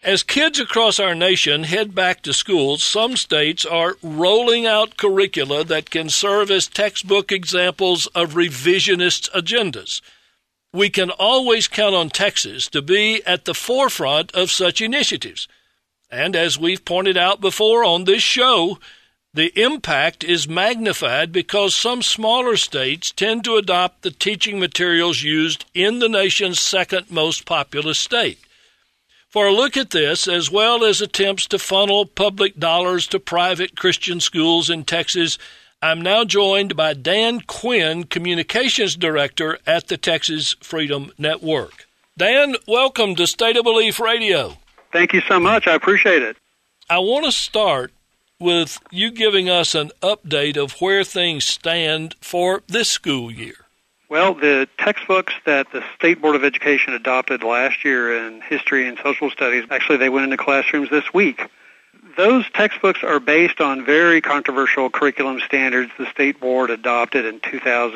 As kids across our nation head back to school, some states are rolling out curricula that can serve as textbook examples of revisionist agendas. We can always count on Texas to be at the forefront of such initiatives. And as we've pointed out before on this show, the impact is magnified because some smaller states tend to adopt the teaching materials used in the nation's second most populous state. For a look at this, as well as attempts to funnel public dollars to private Christian schools in Texas, I'm now joined by Dan Quinn, Communications Director at the Texas Freedom Network. Dan, welcome to State of Belief Radio. Thank you so much. I appreciate it. I want to start with you giving us an update of where things stand for this school year. Well, the textbooks that the State Board of Education adopted last year in history and social studies, actually they went into classrooms this week. Those textbooks are based on very controversial curriculum standards the State Board adopted in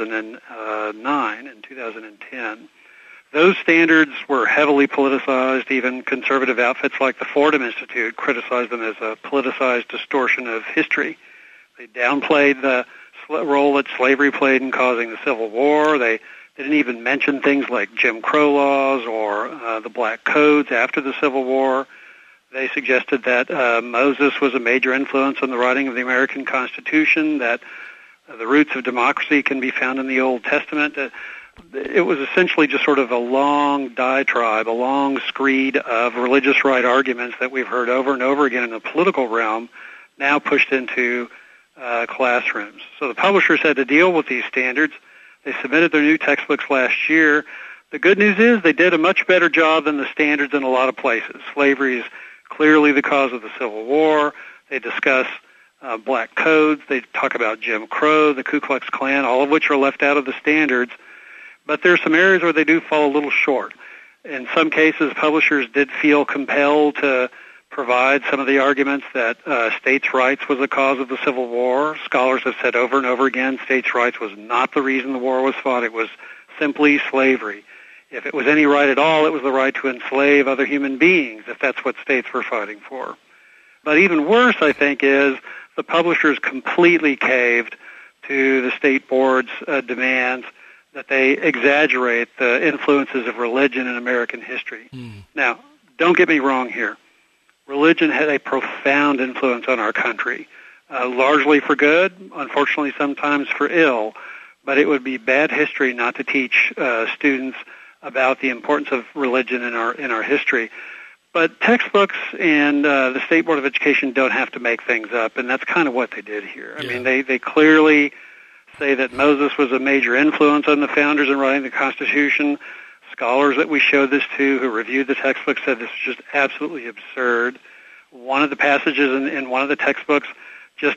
2009 and 2010. Those standards were heavily politicized. Even conservative outfits like the Fordham Institute criticized them as a politicized distortion of history. They downplayed the role that slavery played in causing the Civil War. They didn't even mention things like Jim Crow laws or the Black Codes after the Civil War. They suggested that Moses was a major influence on the writing of the American Constitution, that the roots of democracy can be found in the Old Testament. It was essentially just sort of a long diatribe, a long screed of religious right arguments that we've heard over and over again in the political realm, now pushed into classrooms. So the publishers had to deal with these standards. They submitted their new textbooks last year. The good news is they did a much better job than the standards in a lot of places. Slavery is clearly the cause of the Civil War. They discuss Black Codes. They talk about Jim Crow, the Ku Klux Klan, all of which are left out of the standards. But there are some areas where they do fall a little short. In some cases, publishers did feel compelled to provide some of the arguments that states' rights was the cause of the Civil War. Scholars have said over and over again states' rights was not the reason the war was fought. It was simply slavery. If it was any right at all, it was the right to enslave other human beings, if that's what states were fighting for. But even worse, I think, is the publishers completely caved to the state board's demands that they exaggerate the influences of religion in American history. Now, don't get me wrong here. Religion had a profound influence on our country, largely for good, unfortunately sometimes for ill, but it would be bad history not to teach students about the importance of religion in our history. But textbooks and the State Board of Education don't have to make things up, and that's kind of what they did here. I mean, they clearly say that Moses was a major influence on the founders in writing the Constitution. Scholars that we showed this to who reviewed the textbook said this was just absolutely absurd. One of the passages in one of the textbooks just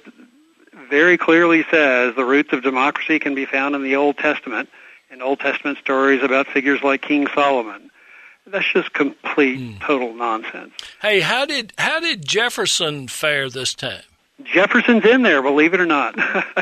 very clearly says the roots of democracy can be found in the Old Testament, in Old Testament stories about figures like King Solomon. That's just complete, total nonsense. Hey, how did Jefferson fare this time? Jefferson's in there, believe it or not.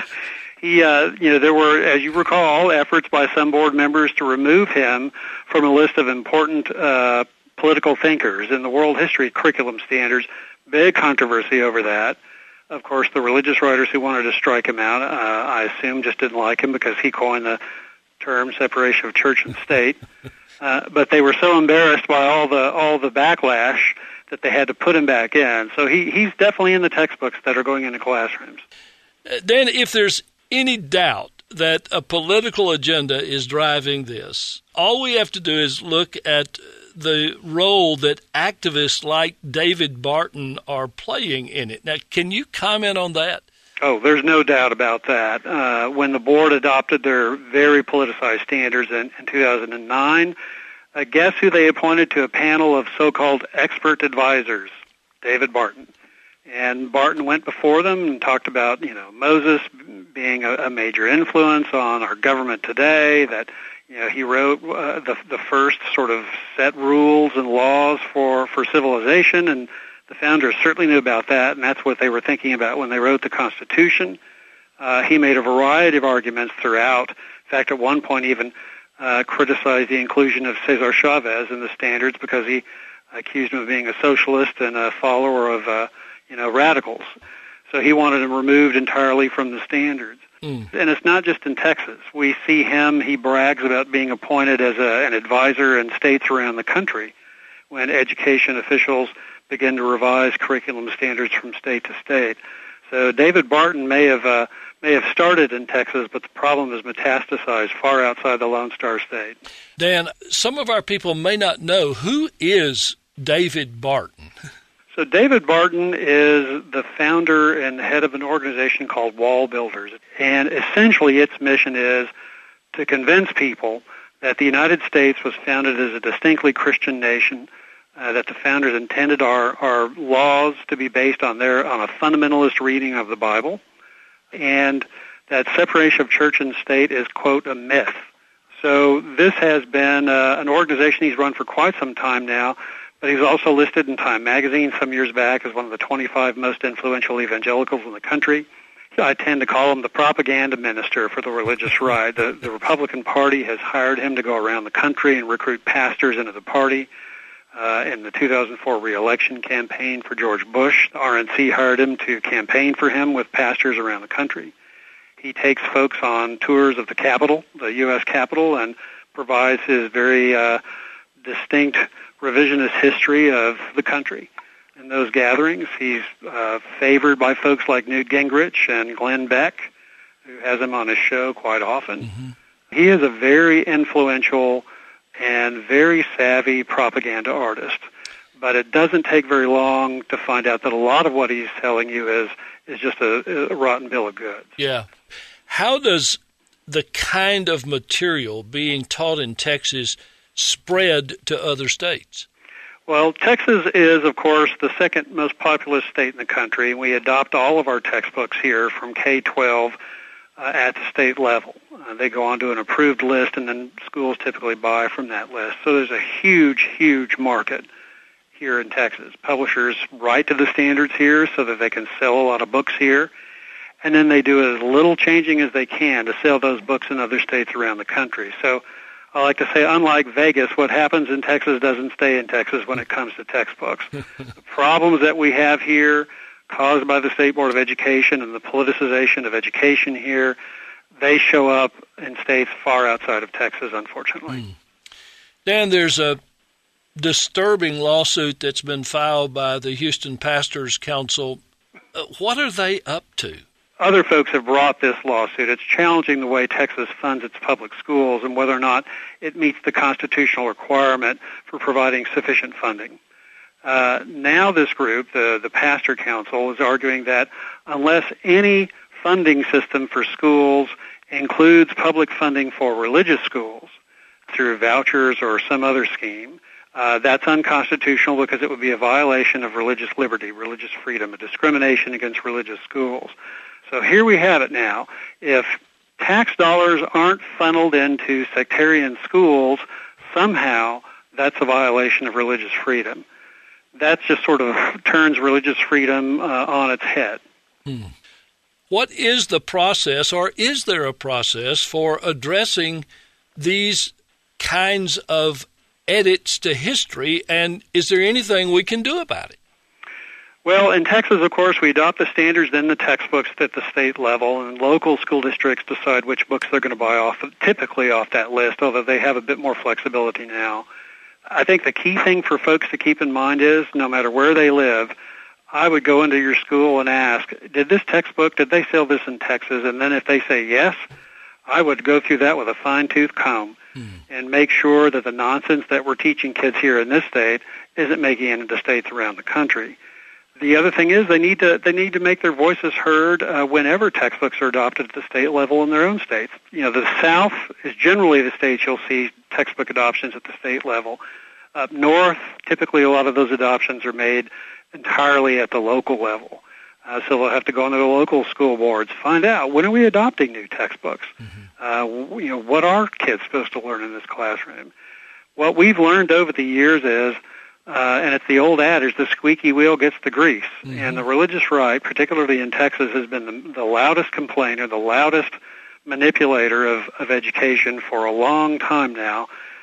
There were, as you recall, efforts by some board members to remove him from a list of important political thinkers in the world history curriculum standards. Big controversy over that. Of course, the religious writers who wanted to strike him out, I assume, just didn't like him because he coined the term separation of church and state. But they were so embarrassed by all the backlash that they had to put him back in. So he's definitely in the textbooks that are going into classrooms. Then if there's any doubt that a political agenda is driving this, all we have to do is look at the role that activists like David Barton are playing in it. Now, can you comment on that? Oh, there's no doubt about that. When the board adopted their very politicized standards in 2009, guess who they appointed to a panel of so-called expert advisors? David Barton. And Barton went before them and talked about, Moses being a major influence on our government today, that, he wrote the first sort of set rules and laws for civilization, and the founders certainly knew about that, and that's what they were thinking about when they wrote the Constitution. He made a variety of arguments throughout. In fact, at one point even criticized the inclusion of Cesar Chavez in the standards because he accused him of being a socialist and a follower of, radicals. So he wanted him removed entirely from the standards. And it's not just in Texas. We see he brags about being appointed as an advisor in states around the country when education officials begin to revise curriculum standards from state to state. So David Barton may have started in Texas, but the problem is metastasized far outside the Lone Star State. Dan, some of our people may not know, who is David Barton? So David Barton is the founder and head of an organization called Wall Builders. And essentially its mission is to convince people that the United States was founded as a distinctly Christian nation, that the founders intended our laws to be based on a fundamentalist reading of the Bible, and that separation of church and state is, quote, a myth. So this has been an organization he's run for quite some time now, but he's also listed in Time magazine some years back as one of the 25 most influential evangelicals in the country. I tend to call him the propaganda minister for the religious right. The Republican Party has hired him to go around the country and recruit pastors into the party. In the 2004 re-election campaign for George Bush, the RNC hired him to campaign for him with pastors around the country. He takes folks on tours of the Capitol, the U.S. Capitol, and provides his very distinct revisionist history of the country. In those gatherings, he's favored by folks like Newt Gingrich and Glenn Beck, who has him on his show quite often. Mm-hmm. He is a very influential and very savvy propaganda artist. But it doesn't take very long to find out that a lot of what he's telling you is just a rotten bill of goods. Yeah. How does the kind of material being taught in Texas spread to other states? Well, Texas is, of course, the second most populous state in the country. We adopt all of our textbooks here from K-12 at the state level. They go on to an approved list, and then schools typically buy from that list. So there's a huge, huge market here in Texas. Publishers write to the standards here so that they can sell a lot of books here, and then they do as little changing as they can to sell those books in other states around the country. So I like to say, unlike Vegas, what happens in Texas doesn't stay in Texas when it comes to textbooks. The problems that we have here caused by the State Board of Education and the politicization of education here, they show up in states far outside of Texas, unfortunately. Dan, there's a disturbing lawsuit that's been filed by the Houston Pastors Council. What are they up to? Other folks have brought this lawsuit. It's challenging the way Texas funds its public schools and whether or not it meets the constitutional requirement for providing sufficient funding. Now this group, the Pastor Council, is arguing that unless any funding system for schools includes public funding for religious schools through vouchers or some other scheme, that's unconstitutional because it would be a violation of religious liberty, religious freedom, a discrimination against religious schools. So here we have it now. If tax dollars aren't funneled into sectarian schools, somehow that's a violation of religious freedom. That just sort of turns religious freedom on its head. What is the process, or is there a process for addressing these kinds of edits to history, and is there anything we can do about it? Well, in Texas, of course, we adopt the standards, then the textbooks at the state level, and local school districts decide which books they're going to buy typically off that list, although they have a bit more flexibility now. I think the key thing for folks to keep in mind is, no matter where they live, I would go into your school and ask, did they sell this in Texas? And then if they say yes, I would go through that with a fine-tooth comb and make sure that the nonsense that we're teaching kids here in this state isn't making it into states around the country. The other thing is they need to make their voices heard whenever textbooks are adopted at the state level in their own states. You know, the South is generally the states you'll see textbook adoptions at the state level. Up north, typically a lot of those adoptions are made entirely at the local level. So they'll have to go into the local school boards, find out, when are we adopting new textbooks? What are kids supposed to learn in this classroom? What we've learned over the years is, and it's the old adage, the squeaky wheel gets the grease. And the religious right, particularly in Texas, has been the loudest complainer, the loudest manipulator of education for a long time now,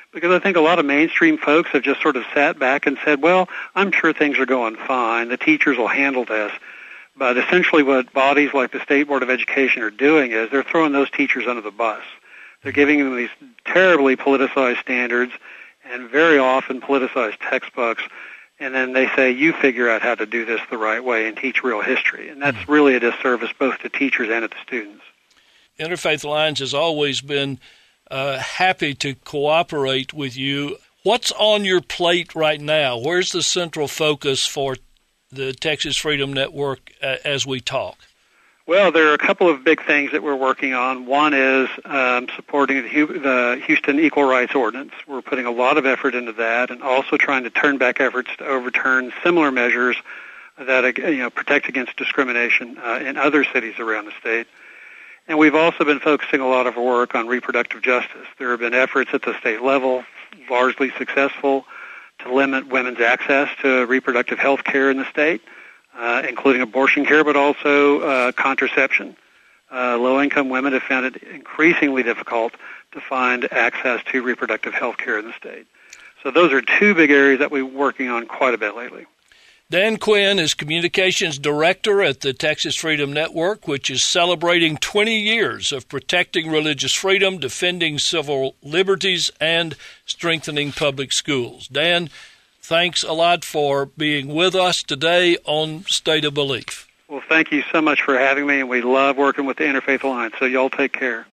because I think a lot of mainstream folks have just sort of sat back and said, well, I'm sure things are going fine. The teachers will handle this. But essentially what bodies like the State Board of Education are doing is they're throwing those teachers under the bus. They're giving them these terribly politicized standards and very often politicized textbooks, and then they say, you figure out how to do this the right way and teach real history. And that's really a disservice both to teachers and to students. Interfaith Alliance has always been happy to cooperate with you. What's on your plate right now? Where's the central focus for the Texas Freedom Network as we talk? Well, there are a couple of big things that we're working on. One is supporting the Houston Equal Rights Ordinance. We're putting a lot of effort into that, and also trying to turn back efforts to overturn similar measures that protect against discrimination in other cities around the state. And we've also been focusing a lot of our work on reproductive justice. There have been efforts at the state level, largely successful, to limit women's access to reproductive health care in the state, including abortion care, but also contraception. Low-income women have found it increasingly difficult to find access to reproductive health care in the state. So those are two big areas that we're working on quite a bit lately. Dan Quinn is Communications Director at the Texas Freedom Network, which is celebrating 20 years of protecting religious freedom, defending civil liberties, and strengthening public schools. Dan, thanks a lot for being with us today on State of Belief. Well, thank you so much for having me, and we love working with the Interfaith Alliance, so y'all take care.